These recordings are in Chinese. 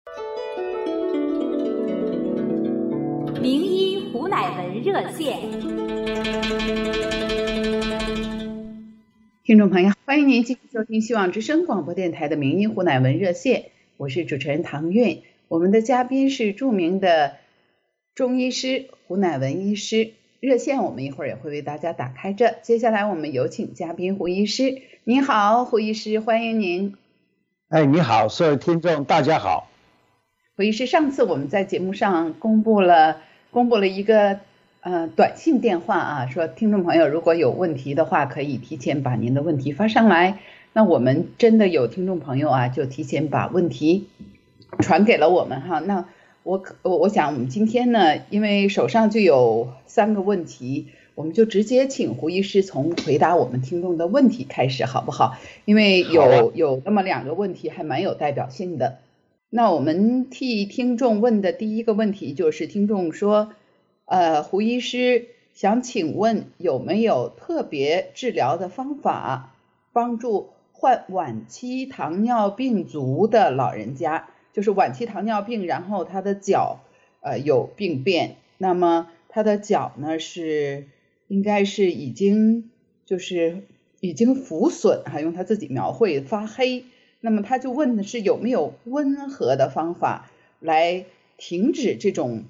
名医胡乃文热线。 听众朋友，欢迎您继续收听希望之声广播电台的名医胡乃文热线，我是主持人唐韵。我们的嘉宾是著名的中医师胡乃文医师，热线我们一会儿也会为大家打开着。接下来我们有请嘉宾胡医师。您好，胡医师，欢迎您。 你好，所有听众大家好。 胡医师，上次我们在节目上公布了一个短信电话啊，说听众朋友如果有问题的话，可以提前把您的问题发上来。那我们真的有听众朋友啊，就提前把问题传给了我们哈。那我想我们今天呢，因为手上就有3个问题，我们就直接请胡医师从回答我们听众的问题开始，好不好？因为有那么2个问题还蛮有代表性的。那我们替听众问的第一个问题就是听众说，胡医师想请问有没有特别治疗的方法帮助患晚期糖尿病足的老人家，就是晚期糖尿病，然后他的脚有病变，那么他的脚呢应该是已经腐损，用他自己描绘发黑。那么他就问的是有没有温和的方法来停止这种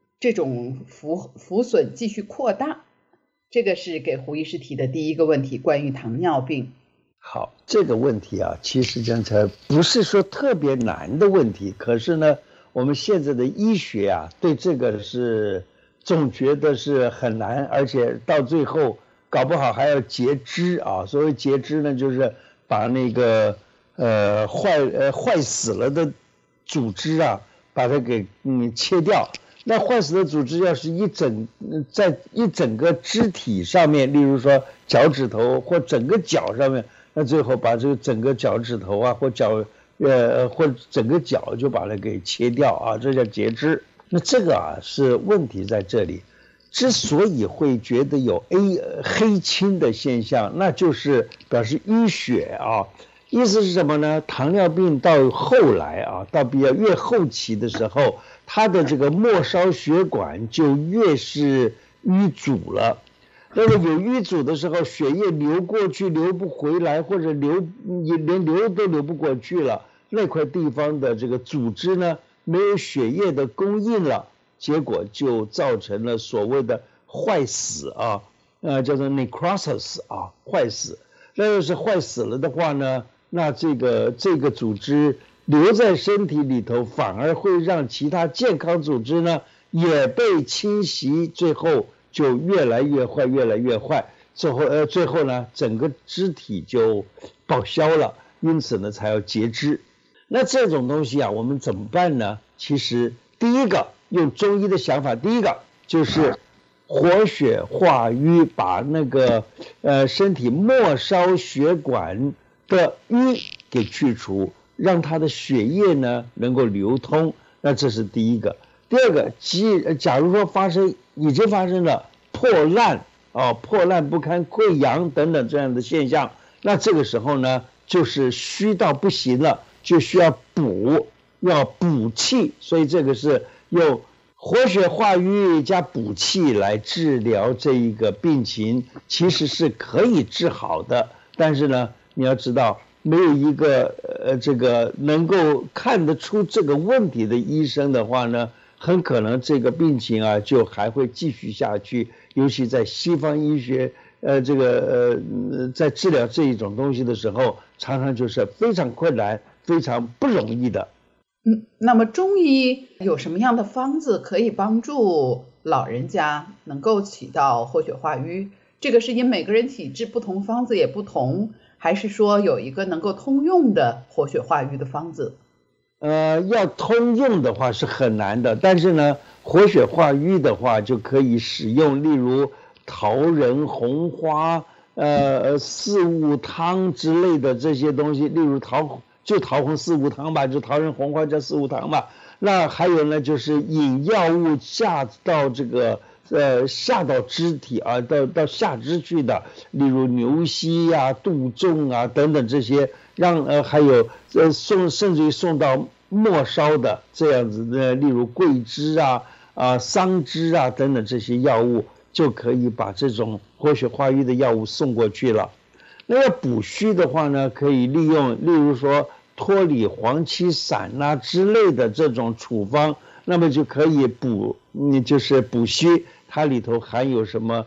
腐损继续扩大。这个是给胡医师提的第一个问题，关于糖尿病。 好，这个问题啊，其实讲起来不是说特别难的问题，可是呢，我们现在的医学啊，对这个是总觉得是很难，而且到最后搞不好还要截肢啊。所谓截肢呢，就是把那个坏死了的组织啊，把它给切掉。那坏死的组织要是在一整个肢体上面，例如说脚趾头或整个脚上面，那最后把这个整个脚趾头啊或整个脚就把它给切掉啊，这叫截肢。那这个啊是问题在这里。之所以会觉得有黑青的现象，那就是表示淤血啊。意思是什么呢？糖尿病到后来啊，到比较越后期的时候，它的这个末梢血管就越是淤阻了。那么有淤阻的时候，血液流过去流不回来，或者连流都流不过去了，那块地方的这个组织呢，没有血液的供应了，结果就造成了所谓的坏死啊，叫做 necrosis 啊，坏死。那要是坏死了的话呢，那这个组织留在身体里头，反而会让其他健康组织呢也被侵袭，最后就越来越坏，越来越坏，最后呢整个肢体就报销了，因此呢才要截肢。那这种东西啊，我们怎么办呢？其实第一个用中医的想法，第一个就是活血化瘀，把那个身体末梢血管的瘀给去除，让它的血液呢能够流通。那这是第一个。第二个，假如说已经发生了破烂不堪、溃疡等等这样的现象，那这个时候呢就是虚到不行了，就需要补气。所以这个是用活血化瘀加补气来治疗这一个病情，其实是可以治好的。但是呢，你要知道，没有一个这个能够看得出这个问题的医生的话呢，很可能这个病情啊就还会继续下去。尤其在西方医学在治疗这一种东西的时候，常常就是非常困难、非常不容易的。 那么中医有什么样的方子可以帮助老人家能够起到活血化瘀？这个是因每个人体质不同，方子也不同，还是说有一个能够通用的活血化瘀的方子？ 要通用的话是很难的，但是呢，活血化瘀的话就可以使用，例如桃仁、红花、四物汤之类的这些东西，例如桃红四物汤吧，就桃仁、红花加四物汤吧。那还有呢，就是引药物下到这个下到肢体啊，到下肢去的，例如牛膝啊、杜仲啊等等这些，还有甚至于送到末梢的这样子的，例如桂枝桑枝等等这些药物，就可以把这种活血化瘀的药物送过去了。那要补虚的话呢，可以利用例如说脱理黄芪散之类的这种处方，那么就可以就是补虚，它里头含有什么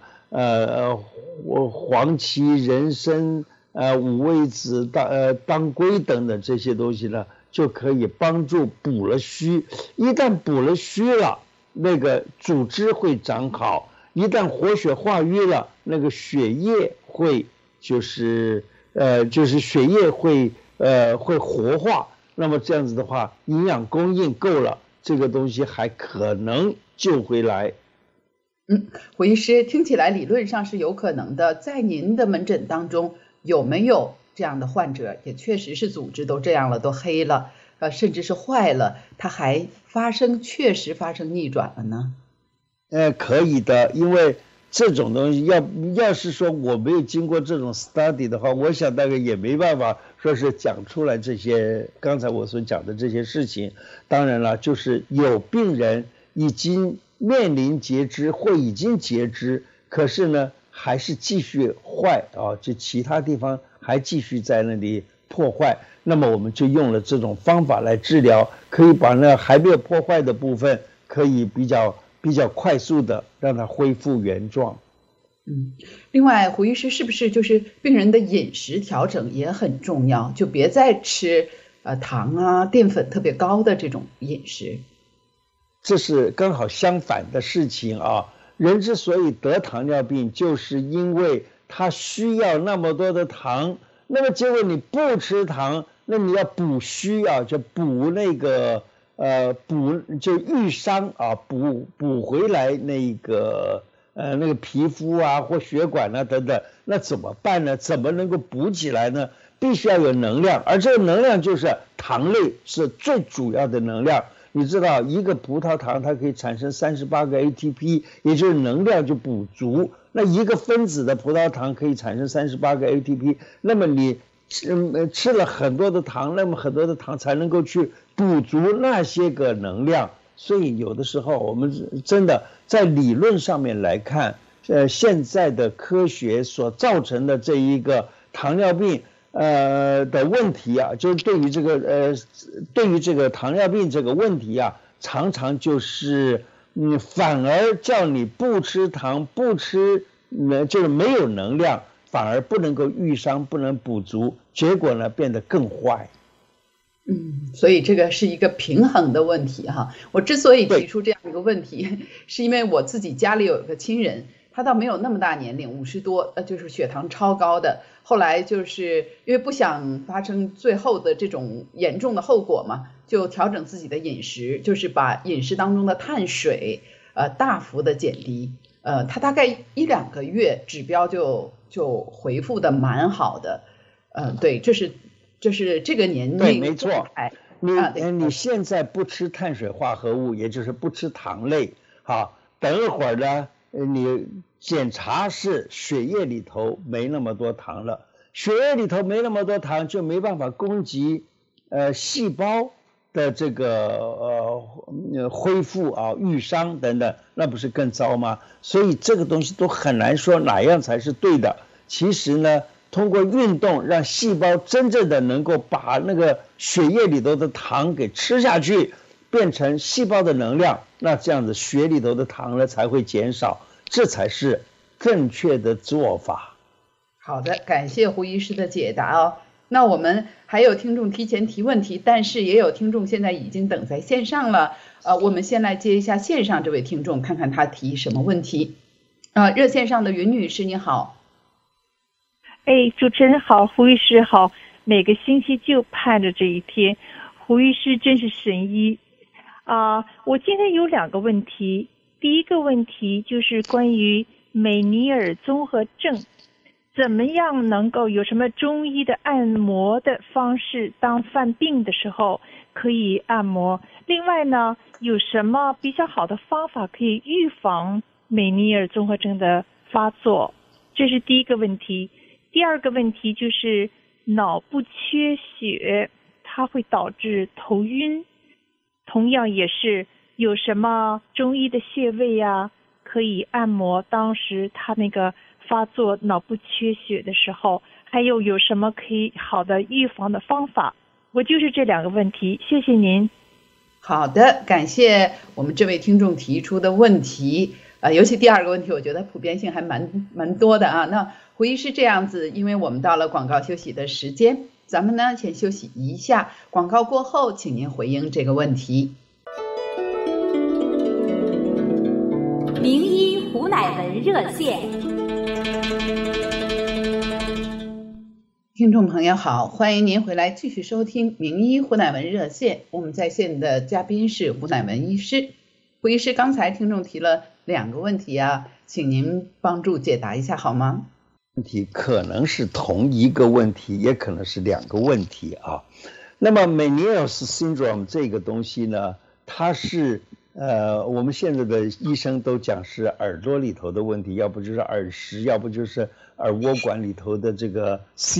黄芪、人参、五味子、当归等等这些东西呢，就可以帮助补了虚。一旦补了虚了，那个组织会长好；一旦活血化瘀了，那个血液会就是血液会活化。那么这样子的话，营养供应够了，这个东西还可能救回来。 胡医师，听起来理论上是有可能的。在您的门诊当中，有没有这样的患者，也确实是组织都这样了，都黑了，甚至是坏了，它还确实发生逆转了呢？ 可以的，因为这种东西要是说我没有经过这种 study 的话，我想大概也没办法说是讲出来这些刚才我所讲的这些事情。当然了，就是有病人已经面临截肢或已经截肢，可是呢还是继续坏就其他地方还继续在那里破坏，那么我们就用了这种方法来治疗，可以把那还没有破坏的部分可以比较快速的让它恢复原状。 另外胡医师，是不是就是病人的饮食调整也很重要，就别再吃糖淀粉特别高的这种饮食？ 这是刚好相反的事情人之所以得糖尿病，就是因为他需要那么多的糖，那么结果你不吃糖，那你要补虚就补那个就愈伤补回来那个皮肤或血管等等，那怎么办呢？怎么能够补起来呢？必须要有能量，而这个能量就是糖类是最主要的能量。你知道一个葡萄糖它可以产生38个 ATP， 也就是能量就补足。那一个分子的葡萄糖可以产生38个 ATP， 那么你吃了很多的糖，那么很多的糖才能够去补足那些个能量。所以有的时候我们真的在理论上面来看，现在的科学所造成的这一个糖尿病的问题就是对于这个糖尿病这个问题常常就是反而叫你不吃糖不吃就是没有能量，反而不能够愈伤，不能补足，结果呢变得更坏。 所以这个是一个平衡的问题我之所以提出这样一个问题，是因为我自己家里有一个亲人，他倒没有那么大年龄，50多，就是血糖超高的。后来就是因为不想发生最后的这种严重的后果嘛，就调整自己的饮食，就是把饮食当中的碳水大幅的减低。他大概1-2个月指标就恢复的蛮好的。对，这是这个年龄。 对，没错。你现在不吃碳水化合物，也就是不吃糖类，等一会儿呢，你检查是血液里头没那么多糖了，血液里头没那么多糖，就没办法供给细胞的这个恢复愈伤等等，那不是更糟吗？所以这个东西都很难说哪样才是对的。其实呢，通过运动让细胞真正的能够把那个血液里头的糖给吃下去，变成细胞的能量，那这样子血里头的糖呢才会减少，这才是正确的做法。 好的，感谢胡医师的解答那我们还有听众提前提问题，但是也有听众现在已经等在线上了。我们先来接一下线上这位听众，看看他提什么问题。热线上的云女士你好。 主持人好，胡医师好，每个星期就盼着这一天，胡医师真是神医我今天有2个问题。第一个问题就是关于美尼尔综合症，怎么样能够有什么中医的按摩的方式，当犯病的时候可以按摩？另外呢，有什么比较好的方法可以预防美尼尔综合症的发作？这是第一个问题。第二个问题就是脑部缺血，它会导致头晕， 同样也是有什么中医的穴位啊，可以按摩当时他那个发作脑部缺血的时候，还有什么可以好的预防的方法？我就是这2个问题，谢谢您。 好的，感谢我们这位听众提出的问题。尤其第2个问题，我觉得普遍性还蛮多的啊。那胡医师这样子，因为我们到了广告休息的时间，咱们呢先休息一下，广告过后，请您回应这个问题。 名医胡乃文热线。 听众朋友好，欢迎您回来继续收听名医胡乃文热线。我们在线的嘉宾是胡乃文医师。胡医师，刚才听众提了2个问题啊，请您帮助解答一下好吗？ 问题可能是同一个问题，也可能是2个问题啊。那么 Meniere's syndrome 这个东西呢，它是我们现在的医生都讲是耳朵里头的问题，要不就是耳石，要不就是耳蜗管里头的这个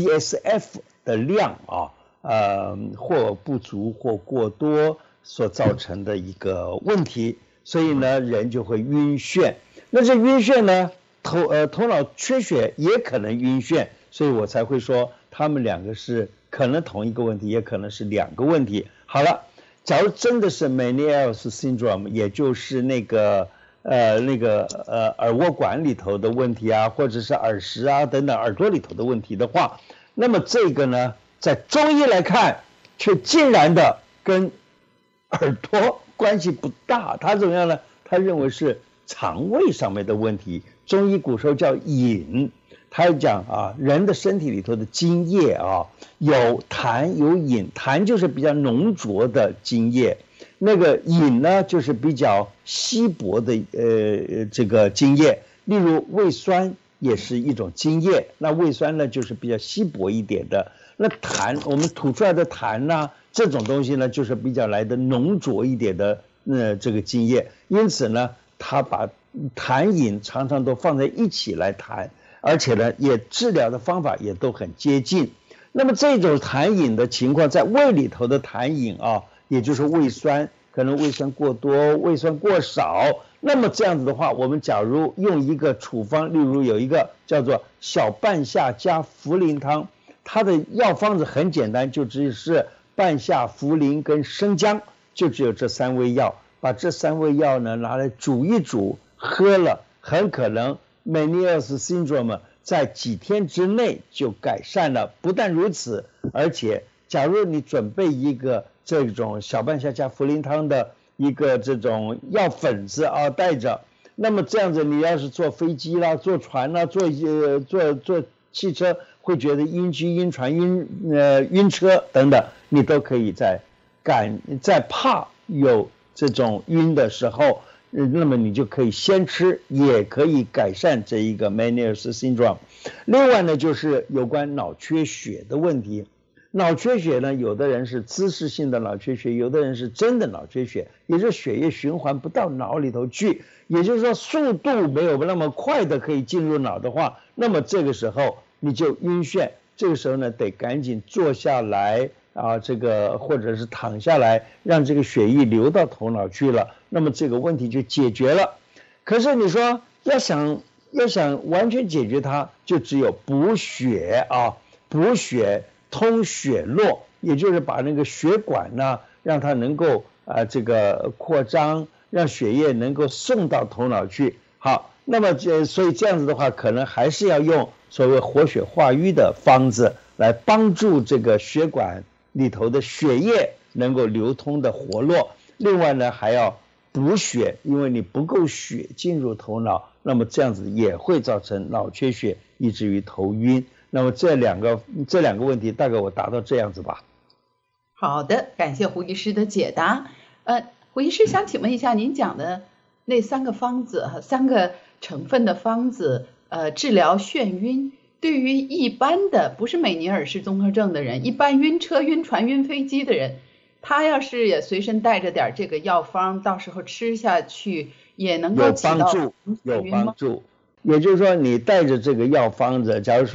CSF 的量啊，或不足或过多所造成的一个问题，所以呢人就会晕眩。那这晕眩呢，头脑缺血也可能晕眩，所以我才会说他们2个是可能同一个问题，也可能是2个问题。好了，假如真的是 Meniere's syndrome， 也就是那个耳蜗管里头的问题啊，或者是耳石啊等等耳朵里头的问题的话，那么这个呢，在中医来看，却竟然的跟耳朵关系不大。他怎么样呢？他认为是肠胃上面的问题。中医古时候叫饮，他讲啊，人的身体里头的津液啊，有痰有饮，痰就是比较浓浊的津液，那个饮呢就是比较稀薄的这个津液，例如胃酸也是一种津液，那胃酸呢就是比较稀薄一点的，那痰我们吐出来的痰呢，这种东西呢就是比较来的浓浊一点的这个津液，因此呢他把痰饮常常都放在一起来谈，而且呢也治疗的方法也都很接近。那么这种痰饮的情况，在胃里头的痰饮啊，也就是胃酸，可能胃酸过多胃酸过少，那么这样子的话，我们假如用一个处方，例如有一个叫做小半夏加茯苓汤，它的药方子很简单，就只是半夏、茯苓跟生姜，就只有这3味药，把这3味药呢拿来煮一煮，喝了很可能 Meniere's syndrome 在几天之内就改善了。不但如此，而且假如你准备一个这种小半夏加茯苓汤的一个这种药粉子啊带着，那么这样子你要是坐飞机啦、坐船啦、坐汽车会觉得晕机、晕船、晕车等等，你都可以在怕有这种晕的时候，那么你就可以先吃，也可以改善这一个 Meniere's syndrome。 另外呢就是有关脑缺血的问题。脑缺血呢，有的人是姿势性的脑缺血，有的人是真的脑缺血，也就是血液循环不到脑里头去，也就是说速度没有那么快的可以进入脑的话，那么这个时候你就晕眩，这个时候呢得赶紧坐下来啊，这个或者是躺下来，让这个血液流到头脑去了，那么这个问题就解决了。可是你说要想完全解决它，就只有补血啊，补血通血络，也就是把那个血管呢让它能够这个扩张，让血液能够送到头脑去。好，那么所以这样子的话，可能还是要用所谓活血化瘀的方子来帮助这个血管里头的血液能够流通的活络。另外呢还要补血，因为你不够血进入头脑，那么这样子也会造成脑缺血，以至于头晕。那么这两个问题大概我答到这样子吧。 好的，感谢胡医师的解答。胡医师想请问一下，您讲的那3个方子3个成分的方子，治疗眩晕，对于一般的不是美尼尔氏综合症的人，一般晕车、晕船、晕飞机的人，他要是也随身带着点这个药方，到时候吃下去也能够起到有帮助。也就是说你带着这个药方子，假如说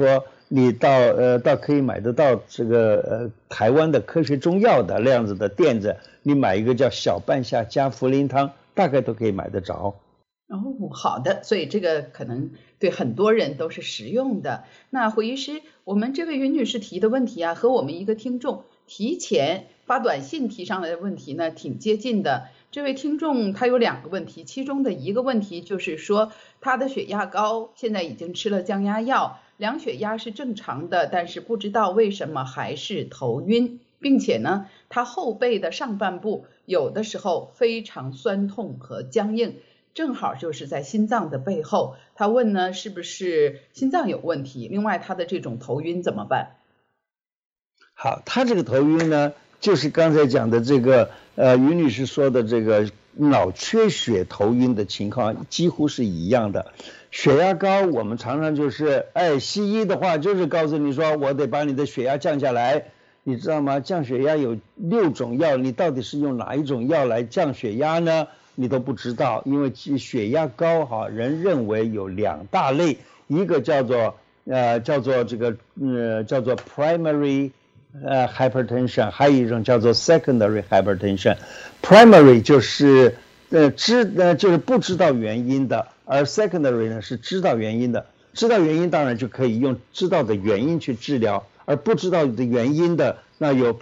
你到可以买得到这个台湾的科学中药的那样子的店子，你买一个叫小半夏加茯苓汤，大概都可以买得着。 哦，好的，所以这个可能对很多人都是实用的。那胡医师，我们这位云女士提的问题啊，和我们一个听众提前发短信提上来的问题呢，挺接近的。这位听众他有2个问题，其中的一个问题就是说，他的血压高，现在已经吃了降压药，量血压是正常的，但是不知道为什么还是头晕，并且呢，他后背的上半部有的时候非常酸痛和僵硬。正好就是在心脏的背后，他问呢是不是心脏有问题？另外他的这种头晕怎么办？ 好，他这个头晕呢，就是刚才讲的这个于女士说的这个脑缺血头晕的情况几乎是一样的。血压高，我们常常就是西医的话就是告诉你说我得把你的血压降下来，你知道吗？降血压有6种药，你到底是用哪一种药来降血压呢？你都不知道，因为血压高人认为有2大类，一个叫做这个叫做 primary hypertension， 还有一种叫做 secondary hypertension。primary 就是就是不知道原因的，而 secondary 呢是知道原因的。知道原因当然就可以用知道的原因去治疗，而不知道的原因的那有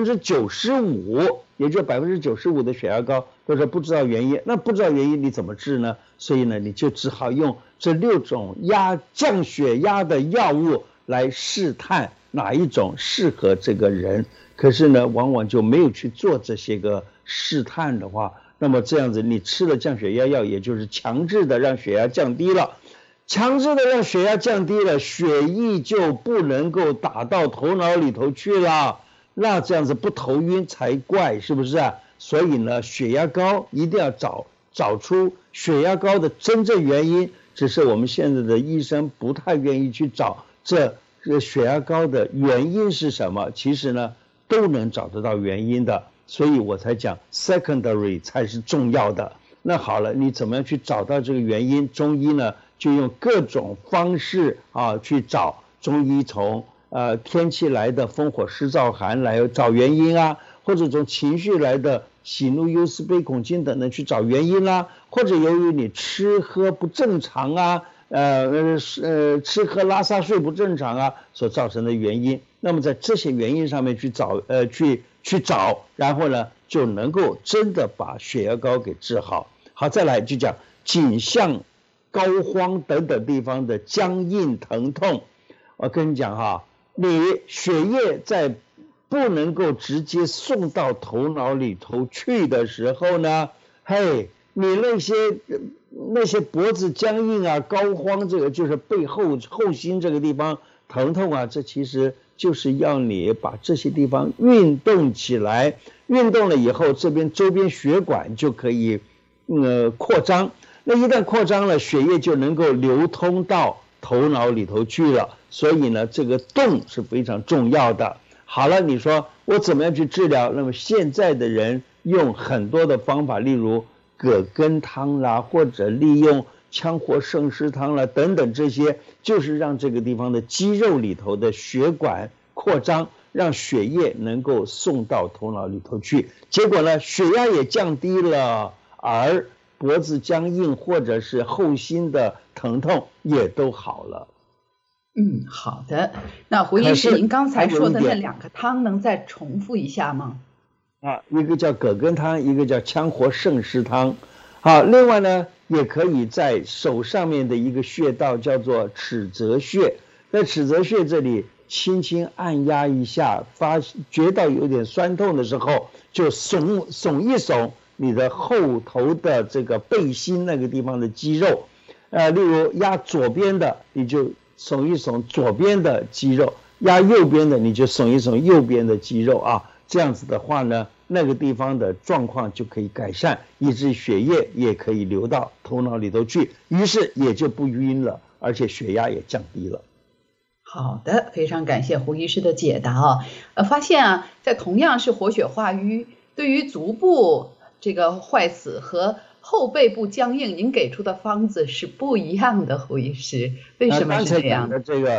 95%，也就95%的血压高都是不知道原因。那不知道原因你怎么治呢？所以呢，你就只好用这6种降血压的药物来试探哪一种适合这个人。可是呢，往往就没有去做这些个试探的话，那么这样子你吃了降血压药，也就是强制的让血压降低了。强制的让血压降低了，血液就不能够打到头脑里头去了，那这样子不头晕才怪，是不是啊？所以呢，血压高一定要找出血压高的真正原因，只是我们现在的医生不太愿意去找这血压高的原因是什么，其实呢都能找得到原因的，所以我才讲 secondary 才是重要的。那好了，你怎么样去找到这个原因？中医呢就用各种方式去找。中医从天气来的风火湿燥寒来找原因啊，或者从情绪来的喜怒忧思悲恐惊等等去找原因啦，或者由于你吃喝不正常啊，吃喝拉撒睡不正常啊所造成的原因，那么在这些原因上面去找然后呢就能够真的把血压高给治好。好，再来就讲颈项膏肓等等地方的僵硬疼痛。我跟你讲你血液在不能够直接送到头脑里头去的时候呢，你那些脖子僵硬啊、膏肓，这个就是背后心这个地方疼痛啊，这其实就是要你把这些地方运动起来，运动了以后，这边周边血管就可以扩张，那一旦扩张了，血液就能够流通到头脑里头去了，所以呢，这个动是非常重要的。好了，你说我怎么样去治疗？那么现在的人用很多的方法，例如葛根汤啦，或者利用羌活胜湿汤啦等等，这些就是让这个地方的肌肉里头的血管扩张，让血液能够送到头脑里头去。结果呢，血压也降低了，而脖子僵硬或者是后心的疼痛也都好了。 好的。那胡医师，您刚才说的那2个汤能再重复一下吗？ 一个叫葛根汤，一个叫羌活胜湿汤。好，另外呢，也可以在手上面的一个穴道叫做尺泽穴，在尺泽穴这里轻轻按压一下，发觉到有点酸痛的时候，就耸一耸你的后头的这个背心那个地方的肌肉。例如压左边的，你就耸一耸左边的肌肉，压右边的你就耸一耸右边的肌肉啊。这样子的话呢，那个地方的状况就可以改善，以致血液也可以流到头脑里头去，于是也就不晕了，而且血压也降低了。 好的，非常感谢胡医师的解答发现在同样是活血化瘀，对于足部这个坏死和后背部僵硬，您给出的方子是不一样的，胡医师，为什么是这样？ 刚才讲的这个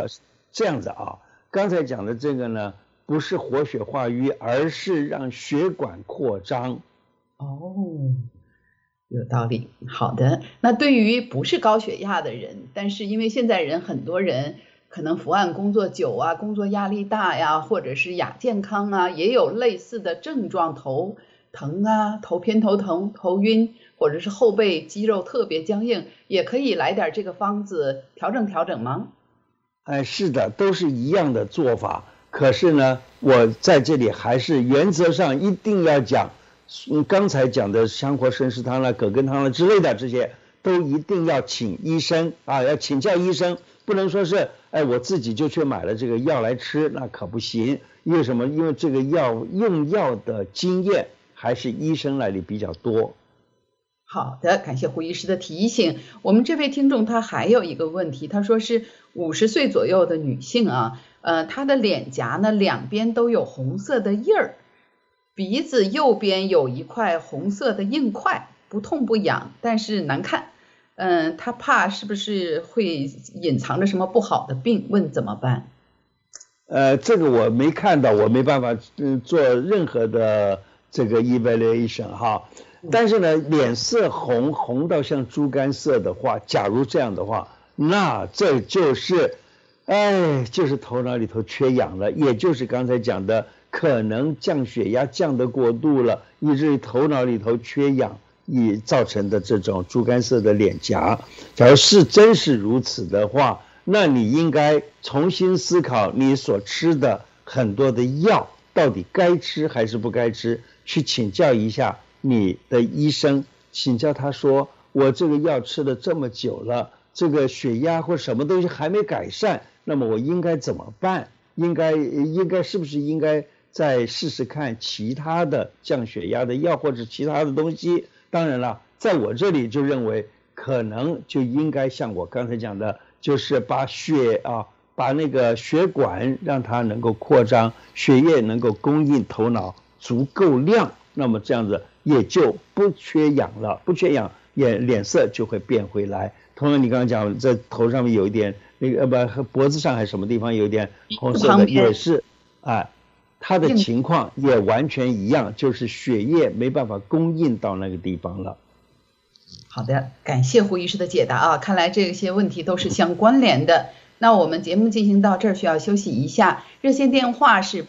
这样子啊。刚才讲的这个呢，不是活血化瘀，而是让血管扩张。 哦，有道理。好的，那对于不是高血压的人，但是因为现在很多人可能伏案工作久啊，工作压力大呀，或者是亚健康啊，也有类似的症状，头疼啊，偏头疼、头晕，或者是后背肌肉特别僵硬，也可以来点这个方子调整吗？ 是的，都是一样的做法。可是呢，我在这里还是原则上一定要讲，刚才讲的香活参食汤啦、葛根汤啦之类的，这些都一定要请医生啊，要请教医生，不能说是我自己就去买了这个药来吃，那可不行。因为什么？因为这个用药的经验还是医生那里比较多。 好的，感谢胡医师的提醒。我们这位听众他还有一个问题，他说是50岁左右的女性啊，她的脸颊呢两边都有红色的印儿，鼻子右边有一块红色的硬块，不痛不痒，但是难看。她怕是不是会隐藏着什么不好的病，问怎么办？ 这个我没看到，我没办法做任何的这个 evaluation 哈。但是呢，脸色红到像猪肝色的话，假如这样的话，那这就是就是头脑里头缺氧了，也就是刚才讲的，可能降血压降得过度了，以至于头脑里头缺氧以造成的这种猪肝色的脸颊。假如真是如此的话，那你应该重新思考你所吃的很多的药到底该吃还是不该吃，去请教一下你的医生，请教他说，我这个药吃了这么久了，这个血压或什么东西还没改善，那么我应该怎么办？应该是不是应该再试试看其他的降血压的药或者其他的东西？当然了，在我这里就认为可能就应该像我刚才讲的，就是把那个血管让它能够扩张，血液能够供应头脑足够量，那么这样子也就不缺氧了，不缺氧脸色就会变回来。同样你刚刚讲在头上面有一点那个脖子上还是什么地方有一点红色的，也是它的情况也完全一样，就是血液没办法供应到那个地方了。 好的，感谢胡医师的解答啊，看来这些问题都是相关联的。那我们节目进行到这儿需要休息一下，热线电话是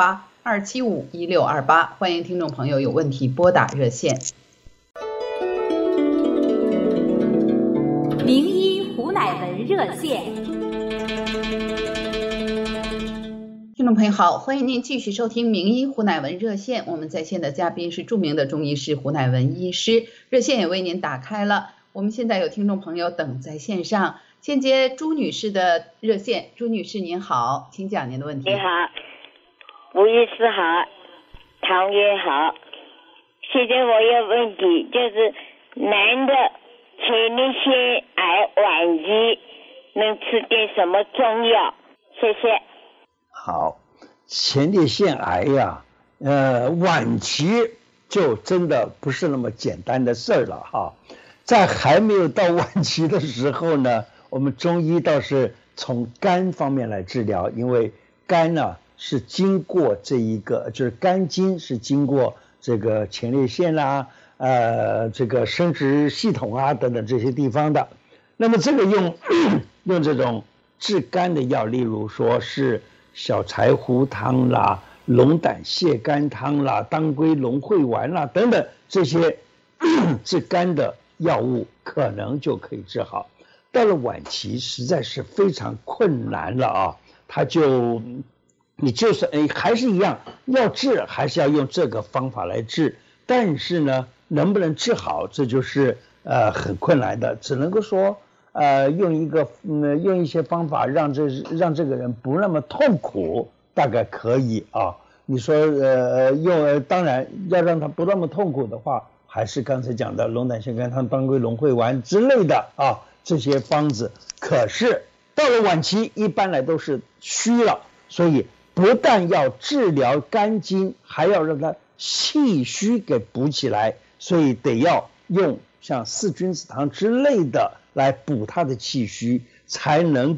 888-275-1628，欢迎听众朋友有问题拨打热线。 名医胡乃文热线。 听众朋友好，欢迎您继续收听名医胡乃文热线，我们在线的嘉宾是著名的中医师胡乃文医师，热线也为您打开了。我们现在有听众朋友等在线上，先接朱女士的热线。朱女士您好，请讲您的问题。 你好，吴医师好，唐爷好。现在我有问题，就是男的前列腺癌晚期能吃点什么中药？谢谢。 好，前列腺癌呀，晚期就真的不是那么简单的事儿了哈。在还没有到晚期的时候呢，我们中医倒是从肝方面来治疗，因为肝呢是经过这一个，就是肝经是经过这个前列腺啦，这个生殖系统啊等等这些地方的。那么这个用这种治肝的药，例如说是小柴胡汤啦、龙胆泻肝汤啦、当归龙会丸啦等等这些治肝的药物，可能就可以治好。到了晚期实在是非常困难了啊，你就是还是一样要治，还是要用这个方法来治，但是呢能不能治好，这就是很困难的，只能够说用一些方法让这个人不那么痛苦，大概可以啊。你说当然要让他不那么痛苦的话，还是刚才讲的龙胆泻肝汤、当归龙会丸之类的啊这些方子。可是到了晚期一般来都是虚了，所以不但要治疗肝经，还要让它气虚给补起来，所以得要用像四君子汤之类的来补它的气虚，才能够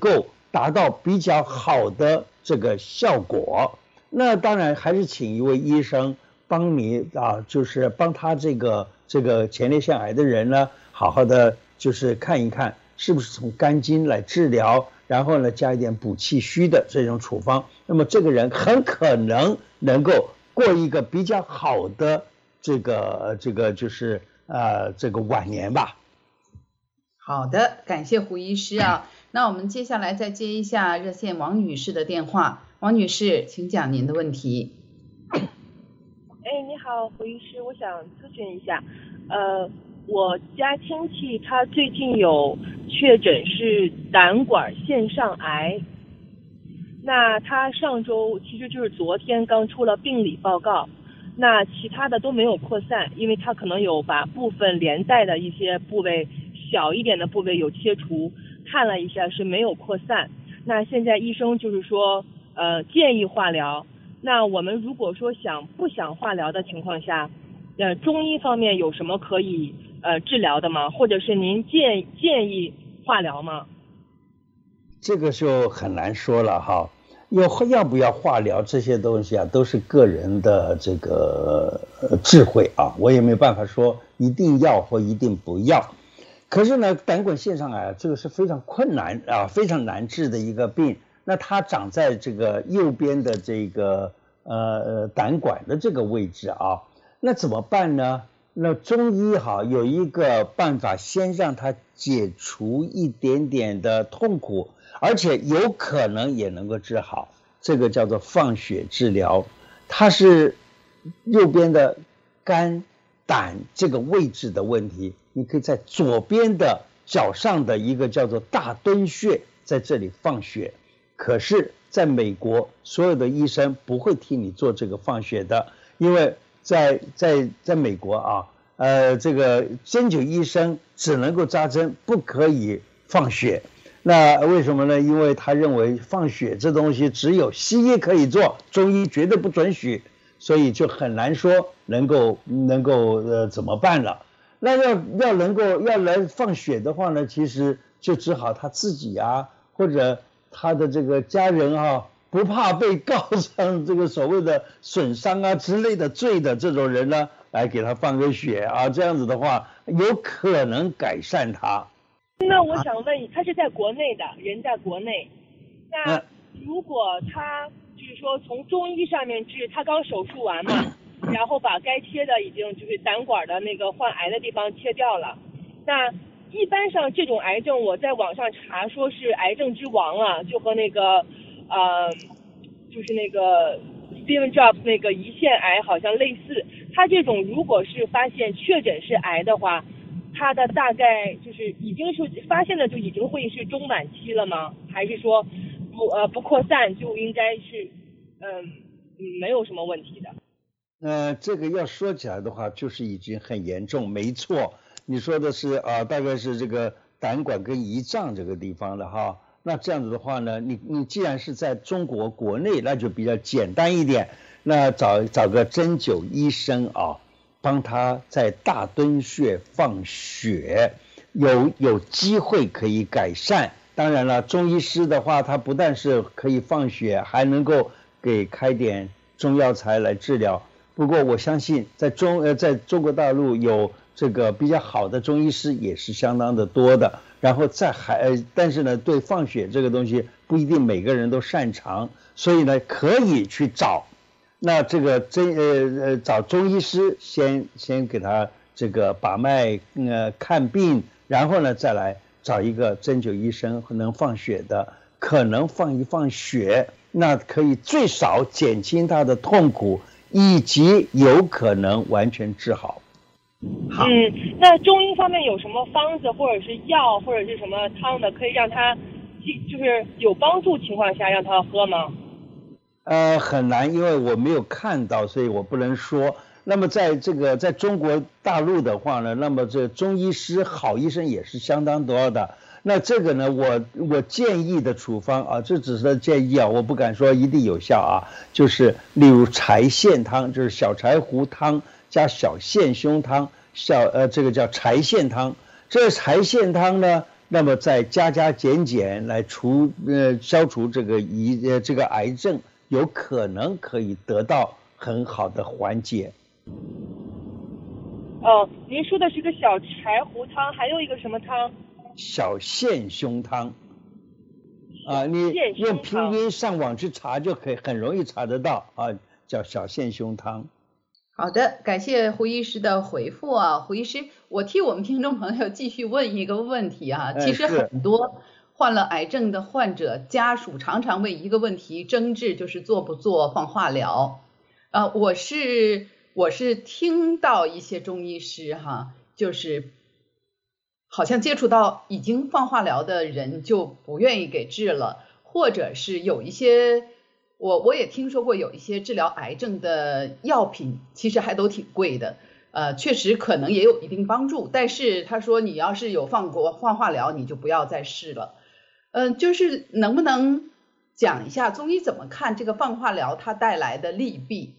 达到比较好的这个效果。那当然还是请一位医生帮你啊，就是帮他这个前列腺癌的人呢，好好的就是看一看是不是从肝经来治疗，然后呢加一点补气虚的这种处方，那么这个人很可能能够过一个比较好的这个就是这个晚年吧。 好的，感谢胡医师啊。那我们接下来再接一下热线王女士的电话。王女士，请讲您的问题。 你好，胡医师，我想咨询一下，我家亲戚他最近有确诊是胆管腺上癌，那他上周其实就是昨天刚出了病理报告，那其他的都没有扩散，因为他可能有把部分连带的一些部位小一点的部位有切除，看了一下是没有扩散。那现在医生就是说建议化疗，那我们如果说不想化疗的情况下，中医方面有什么可以治疗的吗？或者是您建议化疗吗？ 这个就很难说了哈。要不要化疗这些东西啊，都是个人的这个智慧啊，我也没办法说一定要或一定不要。可是呢，胆管腺上癌这个是非常困难啊，非常难治的一个病。那它长在这个右边的这个胆管的这个位置啊，那怎么办呢？那中医有一个办法，先让它解除一点点的痛苦，而且有可能也能够治好，这个叫做放血治疗。它是右边的肝胆这个位置的问题，你可以在左边的脚上的一个叫做大敦穴在这里放血。可是在美国所有的医生不会替你做这个放血的，因为在美国啊，这个针灸医生只能够扎针，不可以放血。那为什么呢？因为他认为放血这东西只有西医可以做，中医绝对不准许，所以就很难说能够怎么办了。那要来放血的话呢，其实就只好他自己啊，或者他的这个家人啊，不怕被告上这个所谓的损伤啊之类的罪的这种人呢，来给他放个血啊，这样子的话有可能改善他。 那我想问，他是在国内的人，在国内，那如果他就是说从中医上面治，他刚手术完嘛，然后把该切的已经就是胆管的那个患癌的地方切掉了，那一般上这种癌症我在网上查说是癌症之王啊，就和那个就是那个 Steve Jobs 那个胰腺癌好像类似。他这种如果是发现确诊是癌的话，他的大概就是已经是发现的就已经会是中晚期了吗？还是说不扩散就应该是没有什么问题的？ 这个要说起来的话，就是已经很严重，没错。你说的是大概是这个胆管跟胰脏这个地方了哈。那这样子的话呢，你既然是在中国国内，那就比较简单一点。那找个针灸医生啊，帮他在大敦穴放血，有机会可以改善。当然了，中医师的话，他不但是可以放血，还能够给开点中药材来治疗。不过我相信在中国大陆有这个比较好的中医师也是相当的多的，然后但是呢，对放血这个东西不一定每个人都擅长，所以呢可以去找。那这个找中医师先给他这个把脉看病，然后呢再来找一个针灸医生能放血的，可能放一放血，那可以最少减轻他的痛苦，以及有可能完全治好。 好，那中医方面有什么方子或者是药或者是什么汤的，可以让他就是有帮助情况下让他喝吗？ 很难，因为我没有看到，所以我不能说。那么在中国大陆的话呢，那么这中医师好医生也是相当多的。那这个呢，我建议的处方啊，这只是建议啊，我不敢说一定有效啊。就是例如柴苋汤，就是小柴胡汤加小苋胸汤，这个叫柴苋汤。这个柴苋汤呢， 那么再加减来消除这个癌症，有可能可以得到很好的缓解。 哦，您说的是个小柴胡汤，还有一个什么汤？ 小线胸汤。你用拼音上网去查就可以，很容易查得到啊，叫小线胸汤。 好的，感谢胡医师的回复啊，胡医师，我替我们听众朋友继续问一个问题啊，其实很多患了癌症的患者家属常常为一个问题争执，就是做不做放化疗。我是听到一些中医师就是好像接触到已经放化疗的人就不愿意给治了，或者是有一些我也听说过有一些治疗癌症的药品其实还都挺贵的，确实可能也有一定帮助，但是他说你要是有放化疗你就不要再试了。就是能不能讲一下中医怎么看这个放化疗它带来的利弊？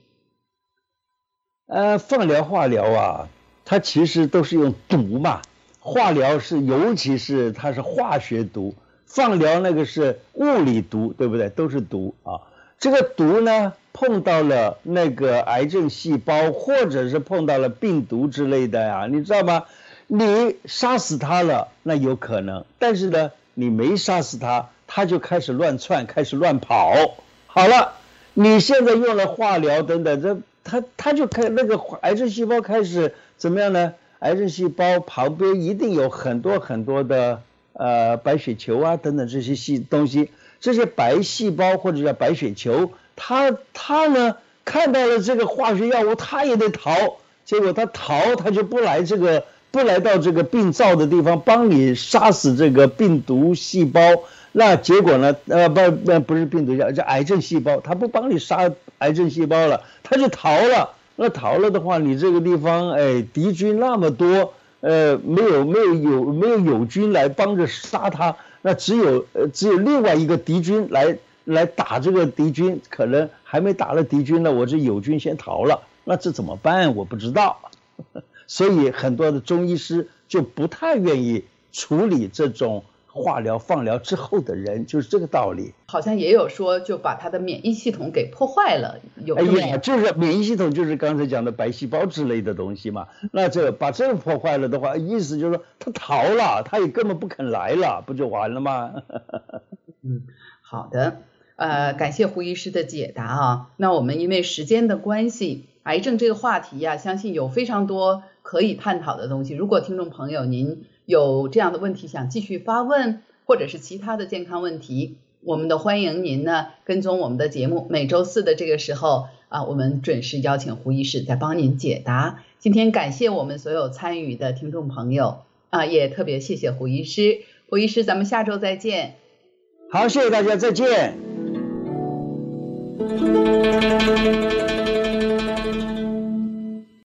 放疗化疗啊，它其实都是用毒嘛，化疗尤其是它是化学毒，放疗那个是物理毒，对不对？都是毒啊。这个毒呢，碰到了那个癌症细胞，或者是碰到了病毒之类的呀，你知道吗？你杀死它了，那有可能，但是呢，你没杀死它，它就开始乱窜，开始乱跑。好了，你现在用了化疗等等，它就那个癌症细胞开始怎么样呢？癌症细胞旁边一定有很多很多的白血球啊等等这些东西。这些白细胞或者叫白血球，它呢看到了这个化学药物，它也得逃，结果它逃，它就不来到这个病灶的地方帮你杀死这个病毒细胞，那结果呢不是病毒叫癌症细胞，它不帮你杀癌症细胞了，它就逃了。那逃了的话，你这个地方敌军那么多，没有友军来帮着杀它。那只有另外一个敌军来打这个敌军，可能还没打了敌军呢，我这友军先逃了，那这怎么办？我不知道。所以很多的中医师就不太愿意处理这种化疗放疗之后的人，就是这个道理。 好像也有说就把他的免疫系统给破坏了， 就是免疫系统就是刚才讲的白细胞之类的东西嘛。那把这个破坏了的话，意思就是说他逃了，他也根本不肯来了，不就完了吗？ 好的，感谢胡医师的解答啊。那我们因为时间的关系，癌症这个话题呀，相信有非常多可以探讨的东西。如果听众朋友您有这样的问题想继续发问，或者是其他的健康问题，我们都欢迎您呢跟踪我们的节目，每周四的这个时候我们准时邀请胡医师再帮您解答。今天感谢我们所有参与的听众朋友也特别谢谢胡医师。胡医师，咱们下周再见。 好，谢谢大家，再见。